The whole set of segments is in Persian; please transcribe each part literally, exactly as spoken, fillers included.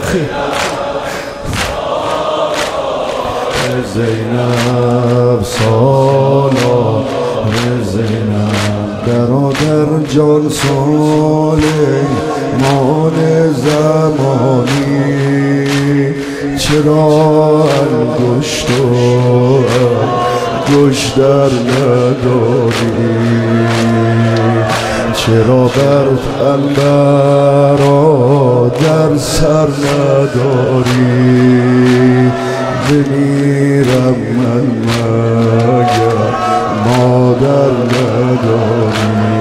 زینب سالار زینب برادر جان سلیمان زمانی چرا انگشت و انگشتر نداری چرا بر تن برادر سر نداری بمیرم من مگر مادر نداری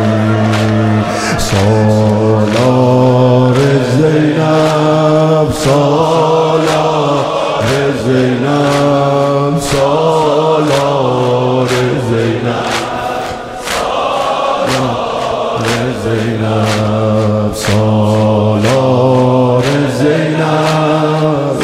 سالار زینب سالار زینب سالار زینب زینب سالار زینب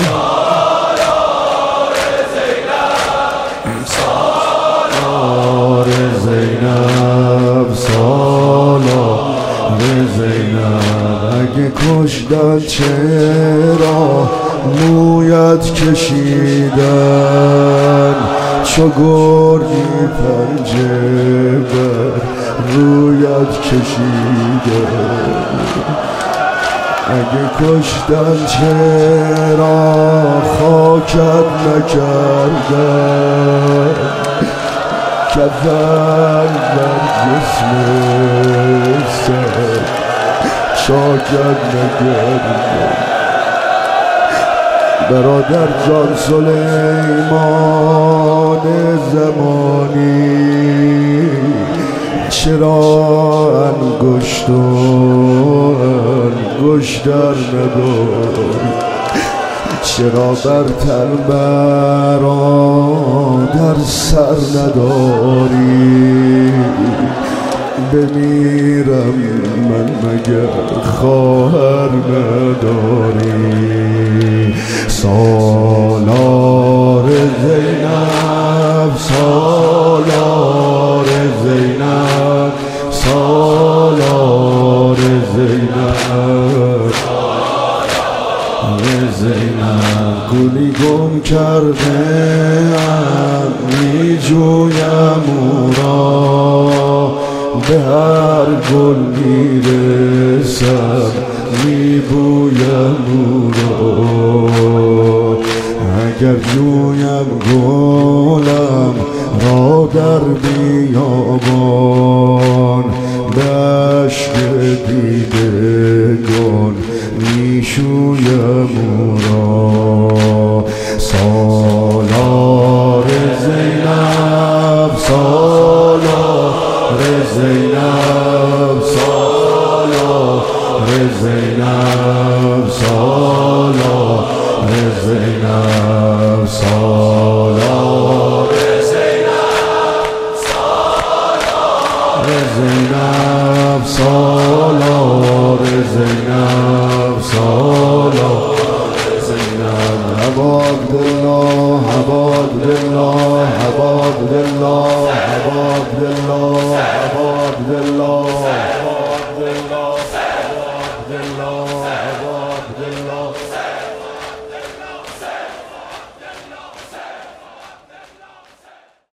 سالار زینب سالار زینب اگه کشتن چرا مویت کشیدن چو گردی پنجه بر رویت کشیدن اگه کشتن چرا خاکت نکردن کفن بر جسم سر شاکت نکردن برادر جان سلیمان زمانی چرا انگشت و انگشتر نداری چرا بر تن برادر سر نداری بمیرم من مگر خواهر نداری سالار زینب سالار زینب سالار زینب زینب گلی گم کرده ام می جویم او را به هر گل می رسم می بویم او را اگر جویم گلم را در بیابان به عشق دیدگان می شویم او را سالار زینب سالار زینب سالار زینب سالار زینب سالار زینب سالار زینب سالار زینب حباب دلله حباب دلله حباب دلله حباب دلله